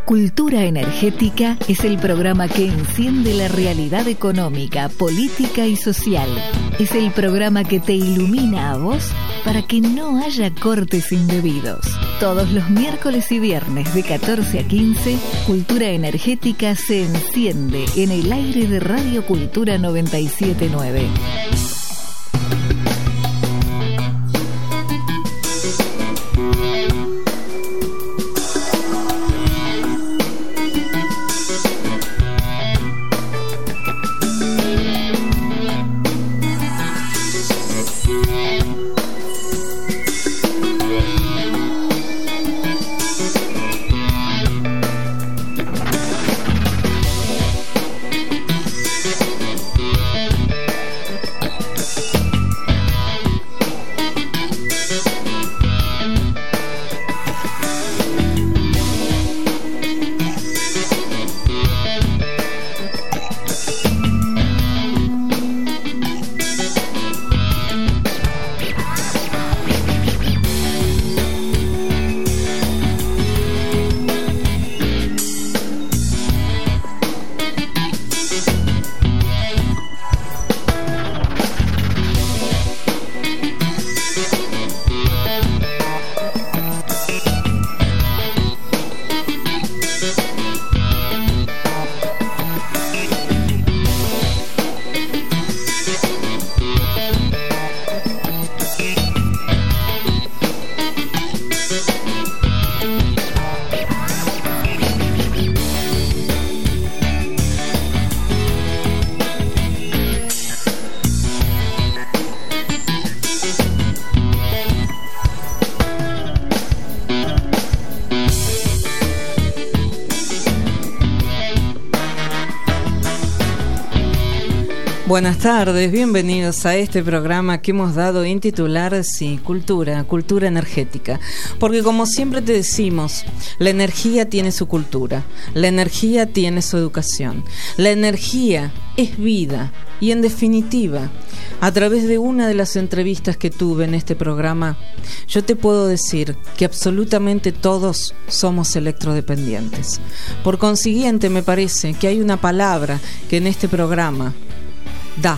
Cultura Energética es el programa que enciende la realidad económica, política y social. Es el programa que te ilumina a vos para que no haya cortes indebidos. Todos los miércoles y viernes de 14 a 15, Cultura Energética se enciende en el aire de Radio Cultura 97.9. Buenas tardes, bienvenidos a este programa que hemos dado en titular, sí, cultura energética. Porque como siempre te decimos, la energía tiene su cultura, la energía tiene su educación, la energía es vida y en definitiva, a través de una de las entrevistas que tuve en este programa, yo te puedo decir que absolutamente todos somos electrodependientes. Por consiguiente, me parece que hay una palabra que en este programa da,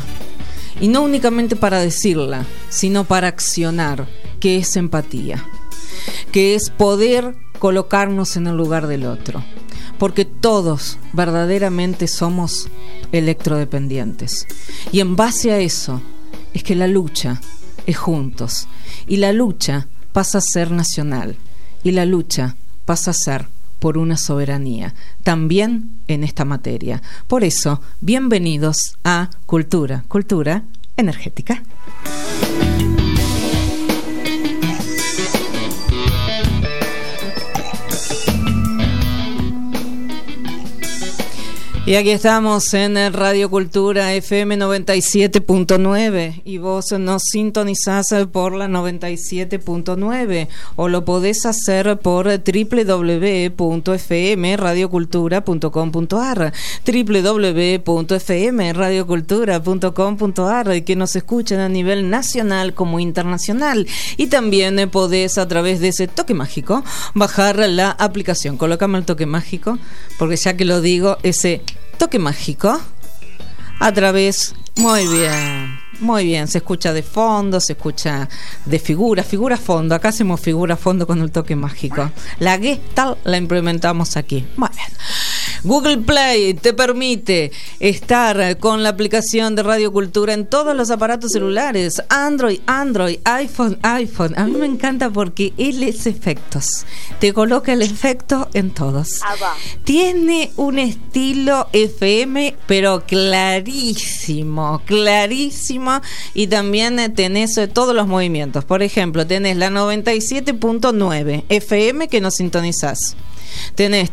y no únicamente para decirla, sino para accionar, que es empatía, que es poder colocarnos en el lugar del otro, porque todos verdaderamente somos electrodependientes, y en base a eso es que la lucha es juntos, y la lucha pasa a ser nacional, y la lucha pasa a ser por una soberanía, también en esta materia. Por eso, bienvenidos a Cultura Energética. Y aquí estamos en Radio Cultura FM 97.9 y vos nos sintonizás por la 97.9 o lo podés hacer por www.fmradiocultura.com.ar www.fmradiocultura.com.ar y que nos escuchen a nivel nacional como internacional. Y también podés a través de ese toque mágico bajar la aplicación. Colócame el toque mágico porque ya que lo digo, ese toque mágico a través, muy bien, se escucha de fondo, se escucha de figura fondo, acá hacemos figura fondo con el toque mágico, la Gestalt la implementamos aquí, muy bien. Google Play te permite estar con la aplicación de Radio Cultura en todos los aparatos celulares, Android, iPhone. A mí me encanta porque él es efectos, te coloca el efecto en todos. Tiene un estilo FM, pero clarísimo, y también tenés todos los movimientos. Por ejemplo, tenés la 97.9 FM que nos sintonizás. Tenés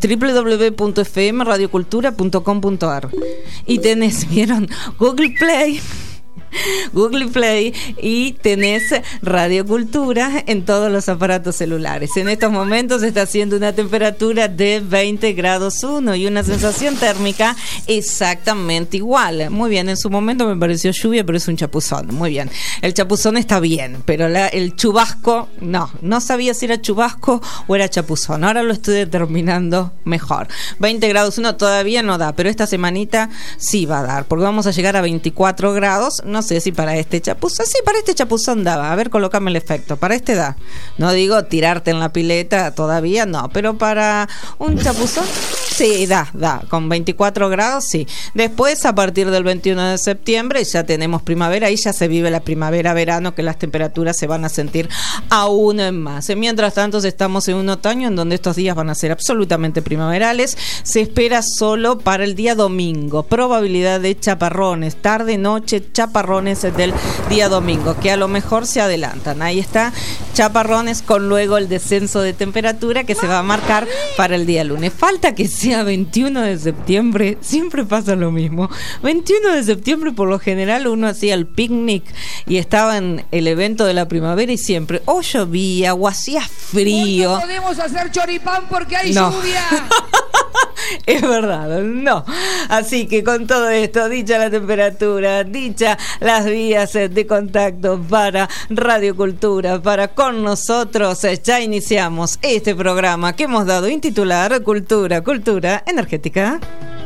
www.fmradiocultura.com.ar y tenés, ¿vieron? Google Play Google Play y tenés Radio Cultura en todos los aparatos celulares. En estos momentos está haciendo una temperatura de 20 grados 1 y una sensación térmica exactamente igual. Muy bien, en su momento me pareció lluvia, pero es un chapuzón. Muy bien, el chapuzón está bien, pero el chubasco, no sabía si era chubasco o era chapuzón. Ahora lo estoy determinando mejor. 20 grados 1 todavía no da, pero esta semanita sí va a dar, porque vamos a llegar a 24 grados. No sé si para este chapuzón, sí, para este chapuzón daba. A ver, colócame el efecto. Para este da. No digo tirarte en la pileta, todavía no, pero para un chapuzón, sí, da. Con 24 grados, sí. Después, a partir del 21 de septiembre, ya tenemos primavera y ya se vive la primavera-verano, que las temperaturas se van a sentir aún más. Mientras tanto, estamos en un otoño en donde estos días van a ser absolutamente primaverales. Se espera solo para el día domingo. Probabilidad de chaparrones, tarde-noche, chaparrones del día domingo, que a lo mejor se adelantan. Ahí está, chaparrones con luego el descenso de temperatura que se va a marcar para el día lunes. Falta que sea 21 de septiembre, siempre pasa lo mismo. 21 de septiembre por lo general uno hacía el picnic y estaba en el evento de la primavera y siempre o llovía o hacía frío. No podemos hacer choripán porque hay lluvia. Es verdad, no. Así que con todo esto, dicha la temperatura, dicha las vías de contacto para Radio Cultura, para con nosotros, ya iniciamos este programa que hemos dado en titular Cultura Energética.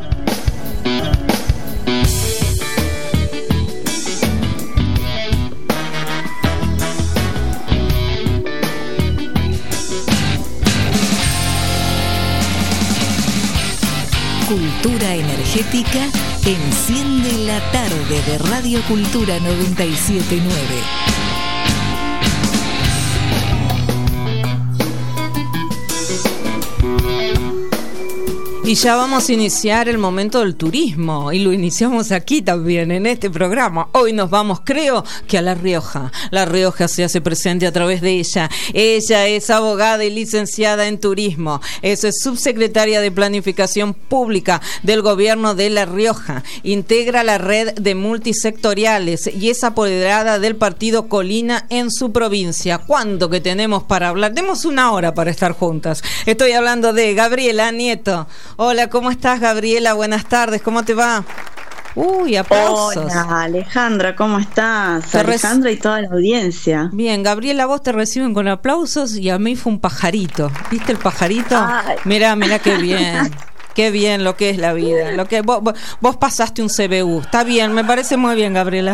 Cultura Energética enciende la tarde de Radio Cultura 97.9. Y ya vamos a iniciar el momento del turismo y lo iniciamos aquí también en este programa. Hoy nos vamos, creo que a La Rioja. La Rioja se hace presente a través de ella. Ella es abogada y licenciada en turismo. Es subsecretaria de Planificación Pública del Gobierno de La Rioja. Integra la red de multisectoriales y es apoderada del partido Colina en su provincia. ¿Cuánto que tenemos para hablar? Demos una hora para estar juntas. Estoy hablando de Gabriela Nieto. Hola, ¿cómo estás, Gabriela? Buenas tardes, ¿cómo te va? Uy, aplausos. Hola, Alejandra, ¿cómo estás? Alejandra y toda la audiencia. Bien, Gabriela, vos te reciben con aplausos y a mí fue un pajarito. ¿Viste el pajarito? Ay. Mirá qué bien. Qué bien lo que es la vida. Lo que vos pasaste un CBU. Está bien, me parece muy bien, Gabriela.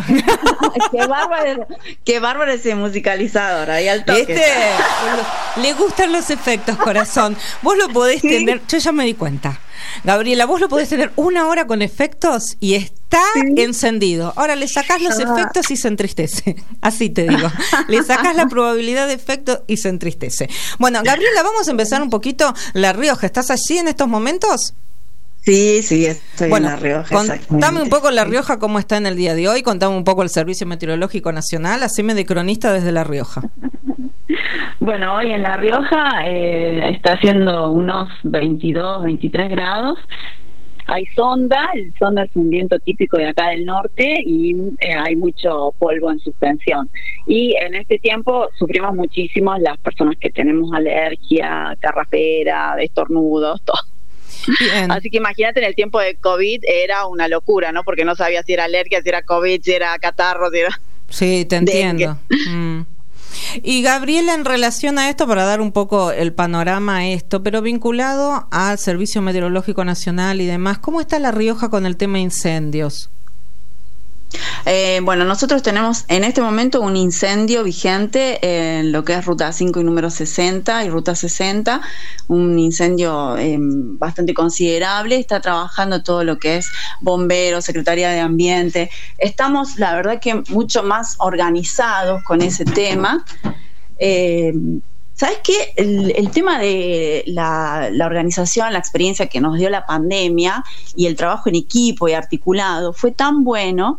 Qué bárbaro ese musicalizador ahí al toque. Le gustan los efectos, corazón. Vos lo podés tener, yo ya me di cuenta. Gabriela, vos lo podés tener una hora con efectos y está encendido. Ahora le sacás los efectos y se entristece. Así te digo. Le sacás la probabilidad de efecto y se entristece. Bueno, Gabriela, vamos a empezar un poquito La Rioja. ¿Estás allí en estos momentos? Sí, estoy en La Rioja. Contame un poco La Rioja, cómo está en el día de hoy. Contame un poco el Servicio Meteorológico Nacional. Haceme de cronista desde La Rioja. Bueno, hoy en La Rioja está haciendo unos 22, 23 grados. Hay sonda, el sonda es un viento típico de acá del norte y hay mucho polvo en suspensión. Y en este tiempo sufrimos muchísimo las personas que tenemos alergia, carraspera, estornudos, todo. Bien. Así que imagínate, en el tiempo de COVID era una locura, ¿no? Porque no sabía si era alergia, si era COVID, si era catarro, si era... Sí, te entiendo. Y Gabriela, en relación a esto, para dar un poco el panorama a esto, pero vinculado al Servicio Meteorológico Nacional y demás, ¿cómo está La Rioja con el tema incendios? Bueno, nosotros tenemos en este momento un incendio vigente en lo que es Ruta 5 y número 60 y Ruta 60, un incendio bastante considerable. Está trabajando todo lo que es bomberos, Secretaría de Ambiente. Estamos, la verdad, que mucho más organizados con ese tema. ¿Sabes qué? El tema de la organización, la experiencia que nos dio la pandemia y el trabajo en equipo y articulado fue tan bueno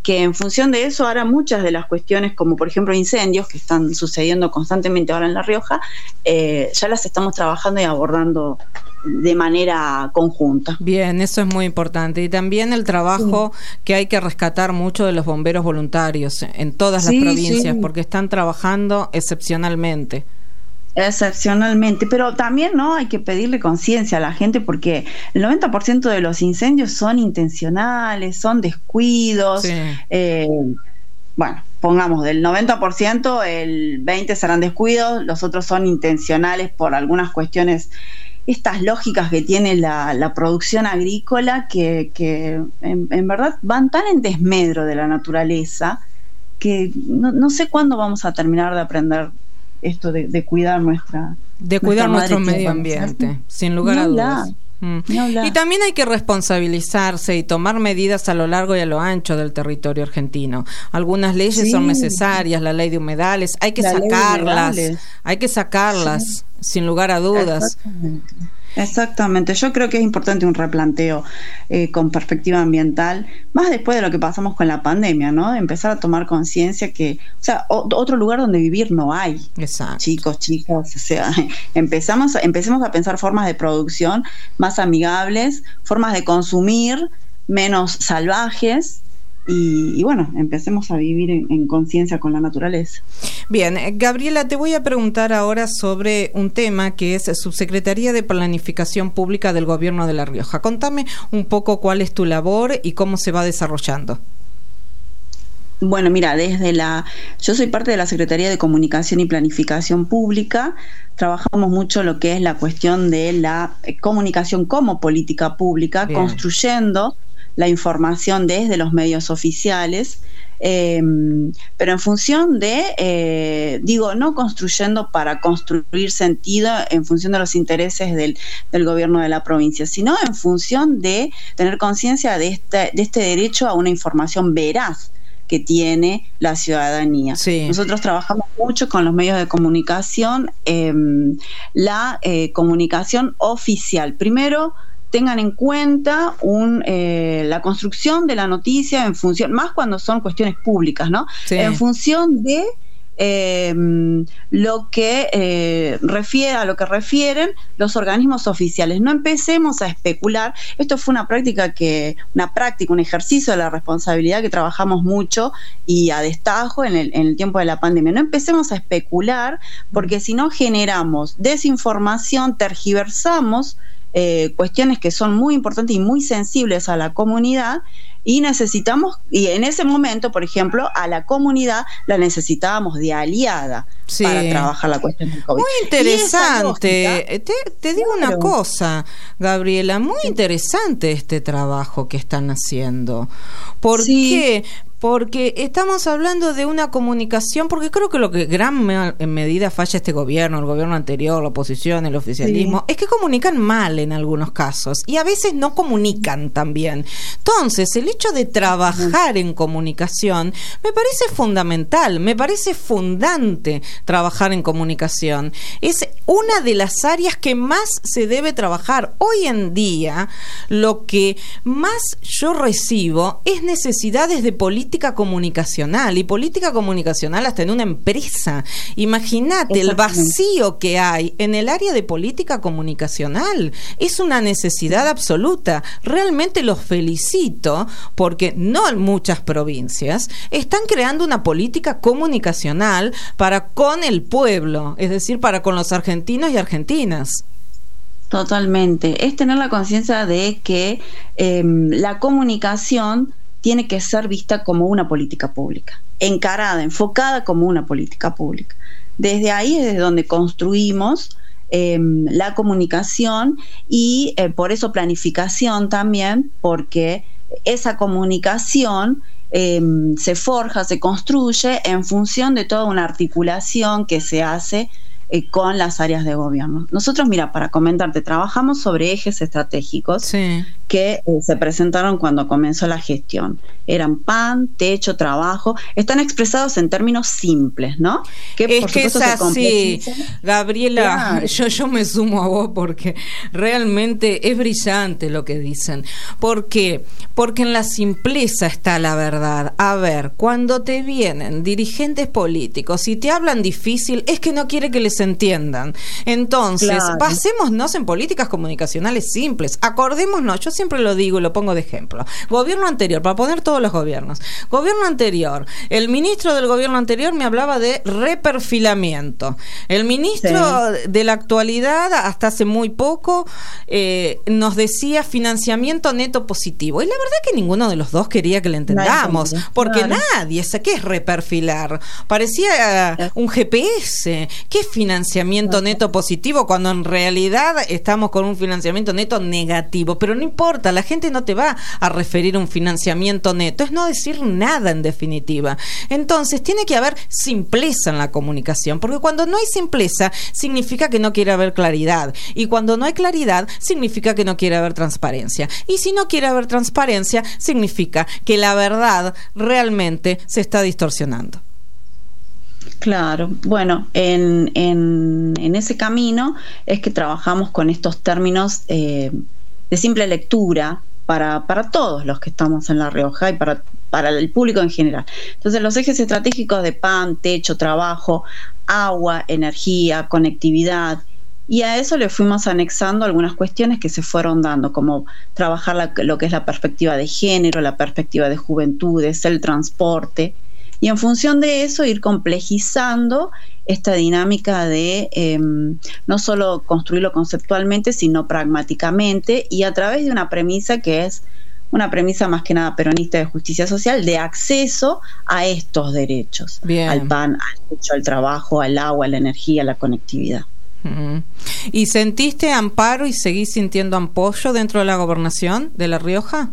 que en función de eso ahora muchas de las cuestiones, como por ejemplo incendios que están sucediendo constantemente ahora en La Rioja, ya las estamos trabajando y abordando de manera conjunta. Bien, eso es muy importante. Y también el trabajo que hay que rescatar mucho de los bomberos voluntarios en todas las provincias, porque están trabajando excepcionalmente. Excepcionalmente, pero también no hay que pedirle conciencia a la gente, porque el 90% de los incendios son intencionales, son descuidos. Bueno, pongamos del 90%, el 20% serán descuidos, los otros son intencionales por algunas cuestiones, estas lógicas que tiene la producción agrícola, que en verdad van tan en desmedro de la naturaleza que no sé cuándo vamos a terminar de aprender esto de cuidar nuestro medio ambiente, sin lugar a dudas. Y también hay que responsabilizarse y tomar medidas a lo largo y a lo ancho del territorio argentino. Algunas leyes son necesarias, la ley de humedales, hay que sacarlas, sin lugar a dudas. Exactamente, yo creo que es importante un replanteo con perspectiva ambiental, más después de lo que pasamos con la pandemia, ¿no? Empezar a tomar conciencia que, o sea, otro lugar donde vivir no hay. Exacto. Chicos, chicas, o sea, empecemos a pensar formas de producción más amigables, formas de consumir menos salvajes. Y bueno, empecemos a vivir en conciencia con la naturaleza. Bien, Gabriela, te voy a preguntar ahora sobre un tema que es Subsecretaría de Planificación Pública del Gobierno de La Rioja. Contame un poco cuál es tu labor y cómo se va desarrollando. Bueno, mira, yo soy parte de la Secretaría de Comunicación y Planificación Pública. Trabajamos mucho lo que es la cuestión de la comunicación como política pública, construyendo la información desde los medios oficiales, pero en función de, no construyendo para construir sentido en función de los intereses del gobierno de la provincia, sino en función de tener conciencia de este derecho a una información veraz que tiene la ciudadanía. Nosotros trabajamos mucho con los medios de comunicación, la comunicación oficial. Primero, tengan en cuenta la construcción de la noticia en función, más cuando son cuestiones públicas, ¿no? En función de lo que refieren los organismos oficiales. No empecemos a especular. Esto fue un ejercicio de la responsabilidad que trabajamos mucho y a destajo en el tiempo de la pandemia. No empecemos a especular, porque si no generamos desinformación, tergiversamos cuestiones que son muy importantes y muy sensibles a la comunidad, y en ese momento, por ejemplo, a la comunidad la necesitábamos de aliada para trabajar la cuestión del COVID. Muy interesante. Te digo una cosa, Gabriela, muy interesante este trabajo que están haciendo. ¿Por qué? Porque estamos hablando de una comunicación, porque creo que lo que gran medida falla este gobierno, el gobierno anterior, la oposición, el oficialismo, es que comunican mal en algunos casos y a veces no comunican tan bien. Entonces, el hecho de trabajar en comunicación me parece fundamental, me parece fundante trabajar en comunicación. Es una de las áreas que más se debe trabajar. Hoy en día, lo que más yo recibo es necesidades de política comunicacional, y política comunicacional hasta en una empresa. Imagínate el vacío que hay en el área de política comunicacional. Es una necesidad absoluta. Realmente los felicito, porque no en muchas provincias están creando una política comunicacional para con el pueblo, es decir, para con los argentinos y argentinas. Totalmente. Es tener la conciencia de que la comunicación tiene que ser vista como una política pública, encarada, enfocada como una política pública. Desde ahí es desde donde construimos la comunicación, y por eso planificación también, porque esa comunicación se forja, se construye en función de toda una articulación que se hace con las áreas de gobierno. Nosotros, mira, para comentarte, trabajamos sobre ejes estratégicos que se presentaron cuando comenzó la gestión. Eran pan, techo, trabajo. Están expresados en términos simples, ¿no? Que es que es así, Gabriela. Claro. Yo me sumo a vos porque realmente es brillante lo que dicen. ¿Por qué? Porque en la simpleza está la verdad. A ver, cuando te vienen dirigentes políticos y te hablan difícil, es que no quiere que les entiendan. Entonces, claro, basémonos en políticas comunicacionales simples. Acordémonos, yo siempre lo digo y lo pongo de ejemplo. Gobierno anterior, para poner todos los gobiernos. Gobierno anterior, el ministro del gobierno anterior me hablaba de reperfilamiento. El ministro de la actualidad, hasta hace muy poco, nos decía financiamiento neto positivo. Y la verdad que ninguno de los dos quería que le entendamos, porque nadie, ¿qué es reperfilar? Parecía un GPS. ¿Qué es financiamiento neto positivo cuando en realidad estamos con un financiamiento neto negativo? Pero no importa, la gente no te va a referir a un financiamiento neto, es no decir nada en definitiva. Entonces tiene que haber simpleza en la comunicación, porque cuando no hay simpleza significa que no quiere haber claridad, y cuando no hay claridad significa que no quiere haber transparencia, y si no quiere haber transparencia significa que la verdad realmente se está distorsionando. Claro, bueno, en ese camino es que trabajamos con estos términos de simple lectura para todos los que estamos en La Rioja y para el público en general. Entonces, los ejes estratégicos de pan, techo, trabajo, agua, energía, conectividad, y a eso le fuimos anexando algunas cuestiones que se fueron dando, como trabajar lo que es la perspectiva de género, la perspectiva de juventudes, el transporte, y en función de eso ir complejizando esta dinámica de no solo construirlo conceptualmente, sino pragmáticamente, y a través de una premisa que es una premisa más que nada peronista de justicia social, de acceso a estos derechos. Bien. Al pan, al techo, al trabajo, al agua, a la energía, a la conectividad. ¿Y sentiste amparo y seguís sintiendo apoyo dentro de la gobernación de La Rioja?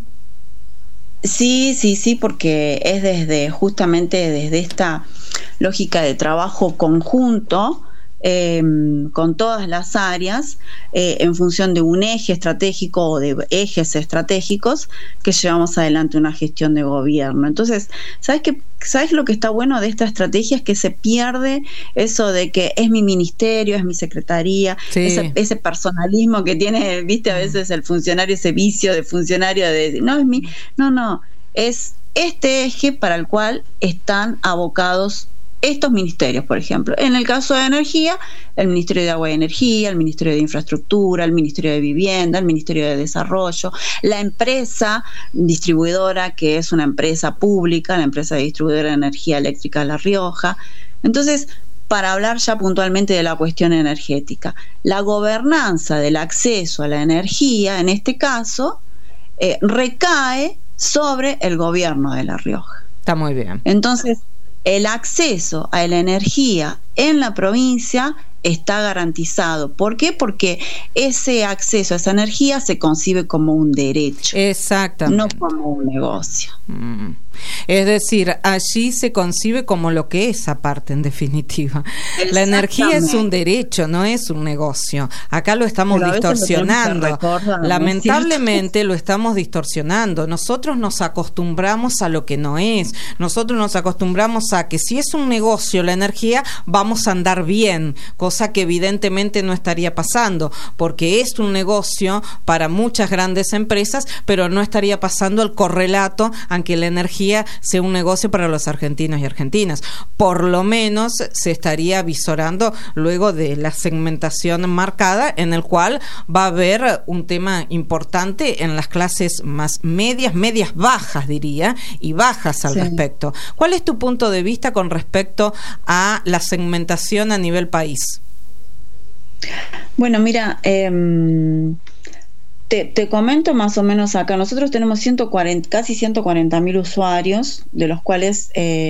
Sí, porque es justamente desde esta lógica de trabajo conjunto con todas las áreas en función de un eje estratégico o de ejes estratégicos que llevamos adelante una gestión de gobierno. Entonces, ¿sabes lo que está bueno de esta estrategia? Es que se pierde eso de que es mi ministerio, es mi secretaría, ese personalismo que tiene, viste, a veces el funcionario, ese vicio de funcionario de no, es mi, no, es este eje para el cual están abocados estos ministerios, por ejemplo. En el caso de energía, el Ministerio de Agua y Energía, el Ministerio de Infraestructura, el Ministerio de Vivienda, el Ministerio de Desarrollo, la empresa distribuidora, que es una empresa pública, la empresa distribuidora de energía eléctrica de La Rioja. Entonces, para hablar ya puntualmente de la cuestión energética, la gobernanza del acceso a la energía, en este caso, recae sobre el gobierno de La Rioja. Está muy bien. Entonces, el acceso a la energía en la provincia está garantizado. ¿Por qué? Porque ese acceso a esa energía se concibe como un derecho. Exactamente. No como un negocio. Es decir, allí se concibe como lo que es aparte, en definitiva. La energía es un derecho, no es un negocio. Acá lo estamos distorsionando. Lamentablemente lo estamos distorsionando. Nosotros nos acostumbramos a lo que no es. Nosotros nos acostumbramos a que si es un negocio la energía, vamos a andar bien, cosa que evidentemente no estaría pasando, porque es un negocio para muchas grandes empresas, pero no estaría pasando el correlato aunque la energía sea un negocio para los argentinos y argentinas. Por lo menos se estaría visorando luego de la segmentación marcada, en el cual va a haber un tema importante en las clases más medias bajas diría, y bajas al respecto. ¿Cuál es tu punto de vista con respecto a la segmentación a nivel país? Bueno, mira, te comento más o menos acá. Nosotros tenemos casi 140.000 usuarios, de los cuales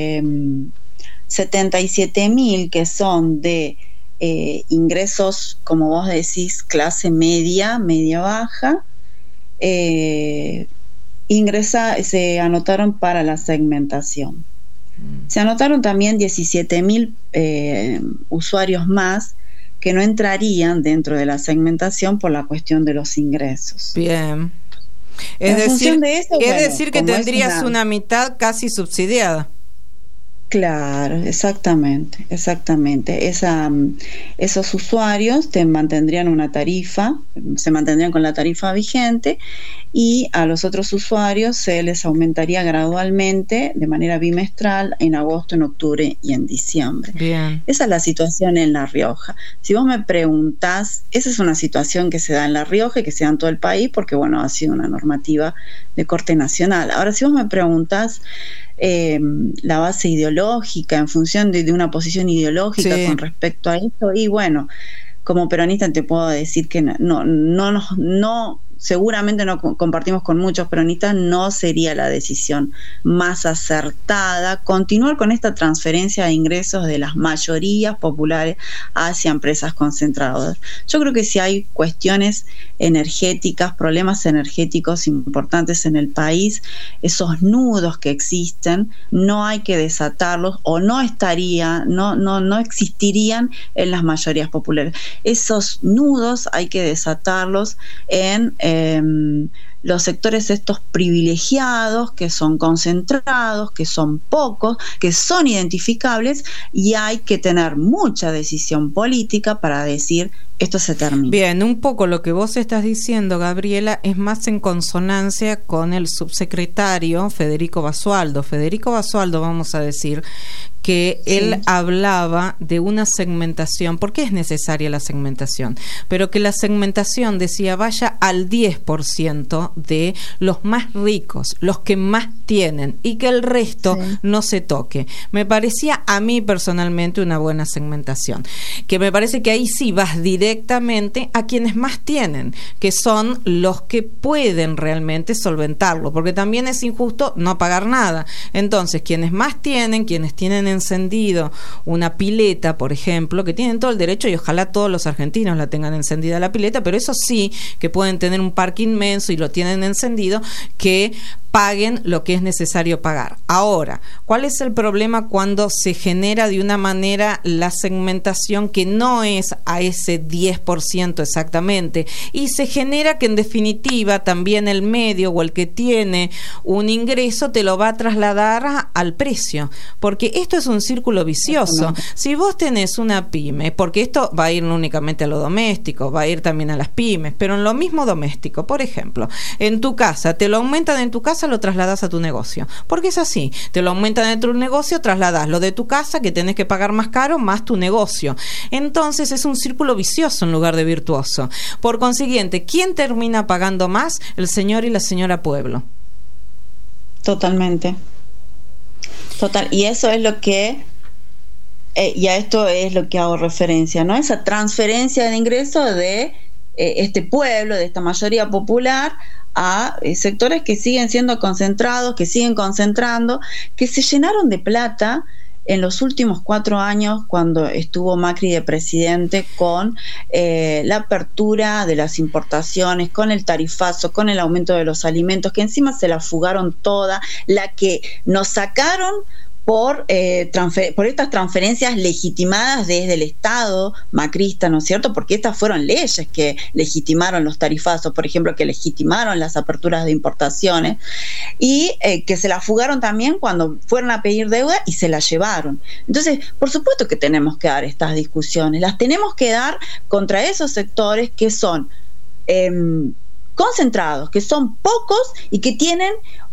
77.000 que son de ingresos, como vos decís, clase media baja, se anotaron para la segmentación. Se anotaron también 17.000 usuarios más que no entrarían dentro de la segmentación por la cuestión de los ingresos. Bien. Es decir, que tendrías una mitad casi subsidiada. Claro, exactamente. Esos usuarios se mantendrían con la tarifa vigente, y a los otros usuarios se les aumentaría gradualmente de manera bimestral en agosto, en octubre y en diciembre. Bien. Esa es la situación en La Rioja. Si vos me preguntás, esa es una situación que se da en La Rioja y que se da en todo el país porque, bueno, ha sido una normativa de corte nacional. Ahora, si vos me preguntás la base ideológica, en función de una posición ideológica, sí, con respecto a esto, y bueno, como peronista te puedo decir que no seguramente no compartimos con muchos peronistas, no sería la decisión más acertada continuar con esta transferencia de ingresos de las mayorías populares hacia empresas concentradoras. Yo creo que si hay cuestiones energéticas, problemas energéticos importantes en el país, esos nudos que existen, no hay que desatarlos, o no existirían en las mayorías populares. Esos nudos hay que desatarlos en los sectores estos privilegiados, que son concentrados, que son pocos, que son identificables, y hay que tener mucha decisión política para decir esto se termina. Bien, un poco lo que vos estás diciendo, Gabriela, es más en consonancia con el subsecretario Federico Basualdo. Federico Basualdo, vamos a decir, que sí, él hablaba de una segmentación. ¿Por qué es necesaria la segmentación? Pero que la segmentación, decía, vaya al 10% de los más ricos, los que más tienen, y que el resto sí, no se toque. Me parecía a mí personalmente una buena segmentación, que me parece que ahí sí vas directamente a quienes más tienen, que son los que pueden realmente solventarlo, porque también es injusto no pagar nada. Entonces, quienes más tienen, quienes tienen encendido una pileta, por ejemplo, que tienen todo el derecho, y ojalá todos los argentinos la tengan encendida la pileta, pero eso sí, que pueden tener un parque inmenso y lo tienen encendido, que paguen lo que es necesario pagar. Ahora, ¿cuál es el problema cuando se genera de una manera la segmentación que no es a ese 10% exactamente, y se genera que en definitiva también el medio o el que tiene un ingreso te lo va a trasladar al precio? Porque esto es un círculo vicioso. Si vos tenés una pyme, porque esto va a ir no únicamente a lo doméstico, va a ir también a las pymes, pero en lo mismo doméstico, por ejemplo, en tu casa, te lo aumentan en tu casa, lo trasladas a tu negocio, porque es así, te lo aumentan en tu negocio, trasladas lo de tu casa, que tenés que pagar más caro, más tu negocio. Entonces es un círculo vicioso en lugar de virtuoso. Por consiguiente, ¿quién termina pagando más? El señor y la señora pueblo. Totalmente. Total, y eso es lo que y a esto es lo que hago referencia, ¿no? Esa transferencia de ingresos de este pueblo, de esta mayoría popular, a sectores que siguen siendo concentrados, que siguen concentrando, que se llenaron de plata en los últimos 4 años cuando estuvo Macri de presidente, con la apertura de las importaciones, con el tarifazo, con el aumento de los alimentos, que encima se la fugaron toda, la que nos sacaron por estas transferencias legitimadas desde el Estado macrista, ¿no es cierto? Porque estas fueron leyes que legitimaron los tarifazos, por ejemplo, que legitimaron las aperturas de importaciones, y que se la fugaron también cuando fueron a pedir deuda y se la llevaron. Entonces, por supuesto que tenemos que dar estas discusiones, las tenemos que dar contra esos sectores que son concentrados, que son pocos y que tienen...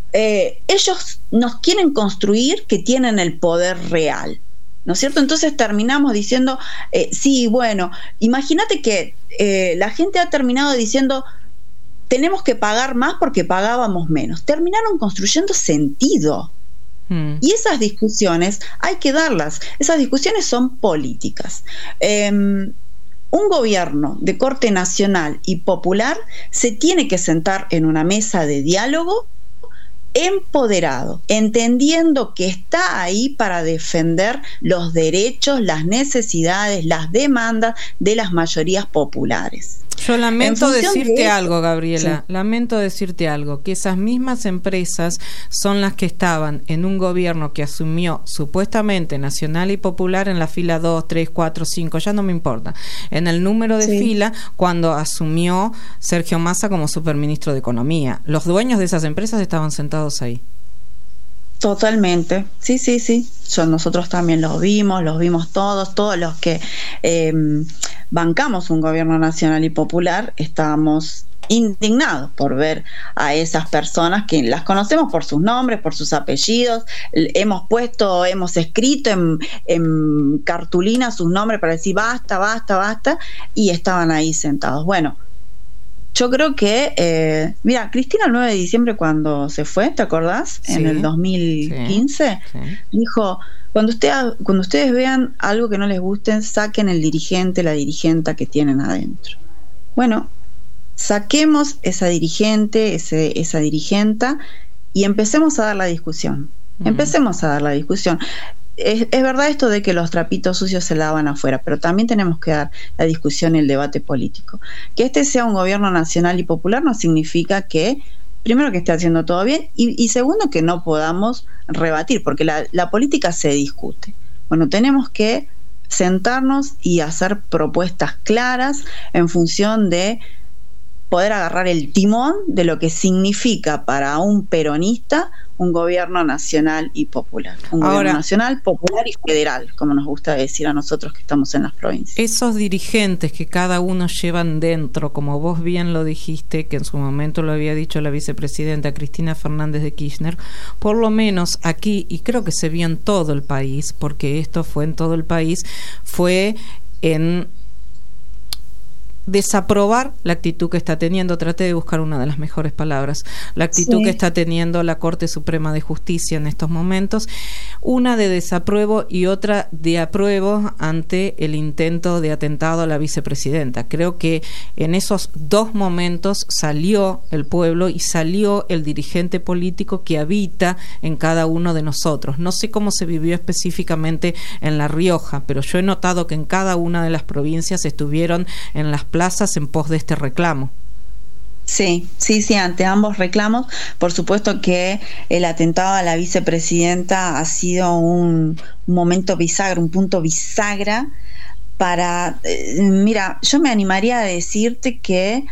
ellos nos quieren construir que tienen el poder real, ¿no es cierto? Entonces terminamos diciendo, sí, bueno, imagínate que la gente ha terminado diciendo, tenemos que pagar más porque pagábamos menos. Terminaron construyendo sentido. Y esas discusiones hay que darlas. Esas discusiones son políticas. Un gobierno de corte nacional y popular se tiene que sentar en una mesa de diálogo empoderado, entendiendo que está ahí para defender los derechos, las necesidades, las demandas de las mayorías populares. Yo lamento decirte algo, Gabriela, sí. Lamento decirte algo, que esas mismas empresas son las que estaban en un gobierno que asumió supuestamente Nacional y Popular en la fila 2, 3, 4, 5, ya no me importa, en el número de fila cuando asumió Sergio Massa como superministro de Economía. Los dueños de esas empresas estaban sentados ahí. Totalmente, sí. Nosotros también los vimos todos los que bancamos un gobierno nacional y popular, estábamos indignados por ver a esas personas que las conocemos por sus nombres, por sus apellidos, hemos escrito en cartulina sus nombres para decir basta, y estaban ahí sentados. Bueno, yo creo que, mira, Cristina el 9 de diciembre cuando se fue, ¿te acordás? Sí, en el 2015, sí. Dijo, cuando ustedes vean algo que no les guste, saquen el dirigente, la dirigenta que tienen adentro. Bueno, saquemos esa dirigente, esa dirigenta y empecemos a dar la discusión. Es verdad esto de que los trapitos sucios se lavan afuera, pero también tenemos que dar la discusión y el debate político. Que este sea un gobierno nacional y popular no significa que, primero, que esté haciendo todo bien y segundo, que no podamos rebatir, porque la política se discute. Bueno, tenemos que sentarnos y hacer propuestas claras en función de poder agarrar el timón de lo que significa para un peronista un gobierno nacional y popular. Gobierno nacional, popular y federal, como nos gusta decir a nosotros que estamos en las provincias. Esos dirigentes que cada uno llevan dentro, como vos bien lo dijiste, que en su momento lo había dicho la vicepresidenta Cristina Fernández de Kirchner, por lo menos aquí, y creo que se vio en todo el país, porque esto fue en todo el país, fue en desaprobar la actitud que está teniendo, traté de buscar una de las mejores palabras, la actitud que está teniendo la Corte Suprema de Justicia en estos momentos, una de desapruebo y otra de apruebo ante el intento de atentado a la vicepresidenta. Creo que en esos dos momentos salió el pueblo y salió el dirigente político que habita en cada uno de nosotros. No sé cómo se vivió específicamente en La Rioja, pero yo he notado que en cada una de las provincias estuvieron en las plazas en pos de este reclamo. Sí, ante ambos reclamos. Por supuesto que el atentado a la vicepresidenta ha sido un momento bisagra, un punto bisagra para... mira, yo me animaría a decirte que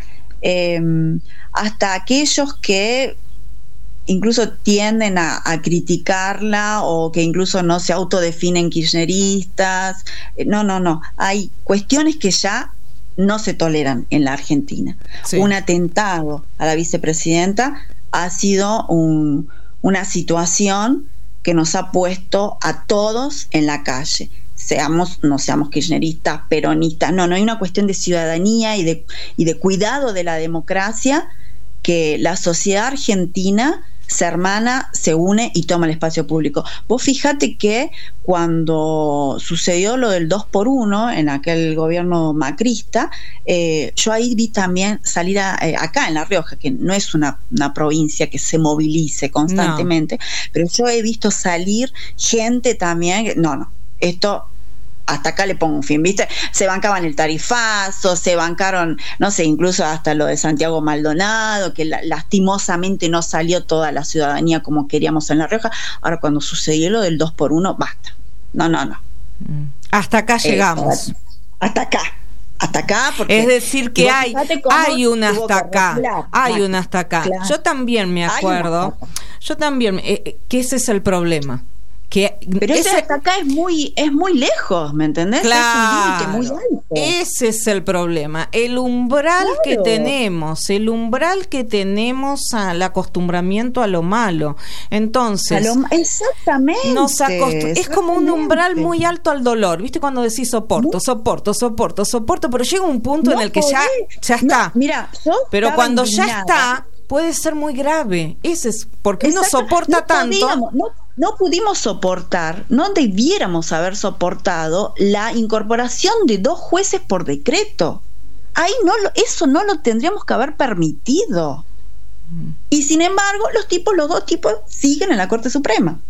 hasta aquellos que incluso tienden a criticarla o que incluso no se autodefinen kirchneristas, no, hay cuestiones que ya no se toleran en la Argentina. Sí. Un atentado a la vicepresidenta ha sido una situación que nos ha puesto a todos en la calle. No seamos kirchneristas, peronistas, no hay una cuestión de ciudadanía y de cuidado de la democracia, que la sociedad argentina se hermana, se une y toma el espacio público. Vos fíjate que cuando sucedió lo del 2x1 en aquel gobierno macrista, yo ahí vi también salir acá en La Rioja, que no es una provincia que se movilice constantemente, pero yo he visto salir gente también, esto... hasta acá le pongo un fin, ¿viste? Se bancaban el tarifazo, se bancaron, no sé, incluso hasta lo de Santiago Maldonado, que lastimosamente no salió toda la ciudadanía como queríamos en La Rioja. Ahora, cuando sucedió lo del 2x1, basta. No. Hasta acá llegamos. Hasta acá, porque... Es decir, que hay un hasta acá. Hay un hasta acá. Claro. Yo también me acuerdo, que ese es el problema. Pero ese hasta acá es muy lejos, ¿me entendés? Claro, es un límite muy alto. Ese es el problema, el umbral que tenemos al acostumbramiento a lo malo. Entonces, exactamente, es como un umbral muy alto al dolor, ¿viste? Cuando decís soporto, pero llega un punto en el que ya está. Mira, pero cuando ya está, puede ser muy grave. Ese es porque uno soporta tanto. No pudimos soportar, no debiéramos haber soportado la incorporación de 2 jueces por decreto. Ahí eso no lo tendríamos que haber permitido. Y sin embargo, los 2 tipos siguen en la Corte Suprema.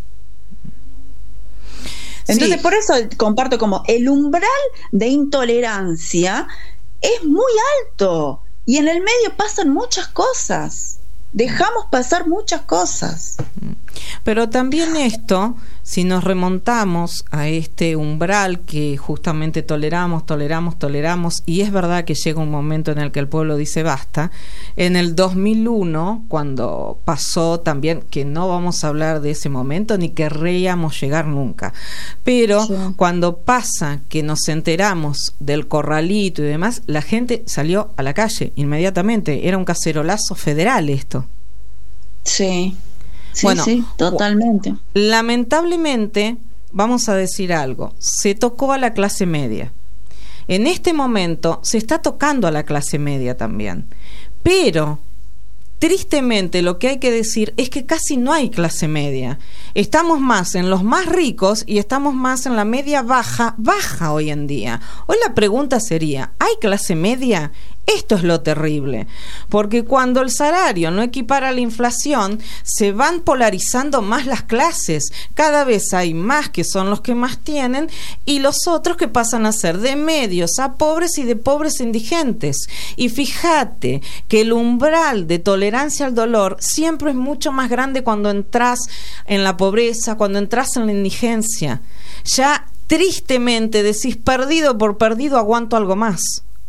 Entonces, por eso comparto como el umbral de intolerancia es muy alto y en el medio pasan muchas cosas. Dejamos pasar muchas cosas. Pero también esto, si nos remontamos a este umbral que justamente toleramos, y es verdad que llega un momento en el que el pueblo dice basta. En el 2001, cuando pasó también, que no vamos a hablar de ese momento ni querríamos llegar nunca, pero sí, cuando pasa que nos enteramos del corralito y demás, la gente salió a la calle inmediatamente. Era un cacerolazo federal esto. Sí. Sí, bueno, sí, totalmente. Lamentablemente, vamos a decir algo, se tocó a la clase media. En este momento se está tocando a la clase media también. Pero, tristemente, lo que hay que decir es que casi no hay clase media. Estamos más en los más ricos y estamos más en la media baja hoy en día. Hoy la pregunta sería, ¿hay clase media? Esto es lo terrible, porque cuando el salario no equipara la inflación, se van polarizando más las clases. Cada vez hay más que son los que más tienen y los otros que pasan a ser de medios a pobres y de pobres a indigentes. Y fíjate que el umbral de tolerancia al dolor siempre es mucho más grande cuando entras en la pobreza, cuando entras en la indigencia. Ya tristemente decís, perdido por perdido, aguanto algo más.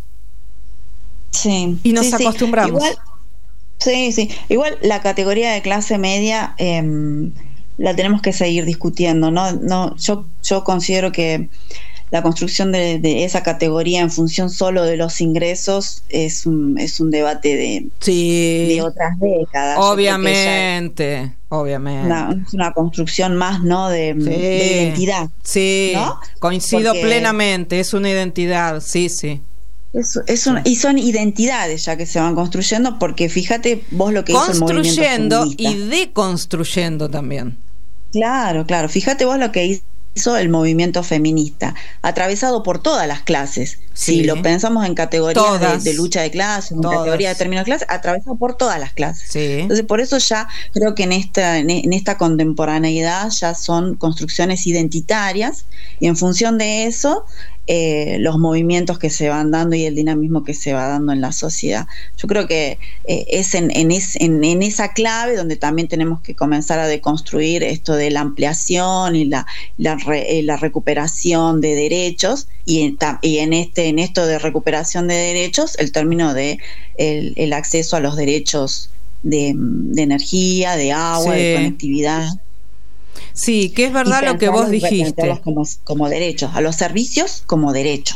Sí, y nos sí, acostumbramos. Igual la categoría de clase media la tenemos que seguir discutiendo, ¿no? Yo considero que la construcción de esa categoría en función solo de los ingresos es un debate de otras décadas. Obviamente. Es una construcción más, ¿no? de identidad. Sí, ¿no? Coincido plenamente, es una identidad, sí. Y son identidades ya que se van construyendo, porque fíjate vos lo que hizo el movimiento feminista. Y deconstruyendo también. Claro, fíjate vos lo que hizo el movimiento feminista, atravesado por todas las clases. Sí. Si lo pensamos en categorías de lucha de clases, en categoría de términos de clase, atravesado por todas las clases. Sí. Entonces, por eso ya creo que en esta contemporaneidad ya son construcciones identitarias, y en función de eso los movimientos que se van dando y el dinamismo que se va dando en la sociedad. Yo creo que es en esa clave donde también tenemos que comenzar a deconstruir esto de la ampliación y la recuperación de derechos, y en esto de recuperación de derechos, el término de el acceso a los derechos de energía, de agua, de conectividad. Sí, que es verdad lo que vos dijiste. Como derechos, a los servicios como derechos.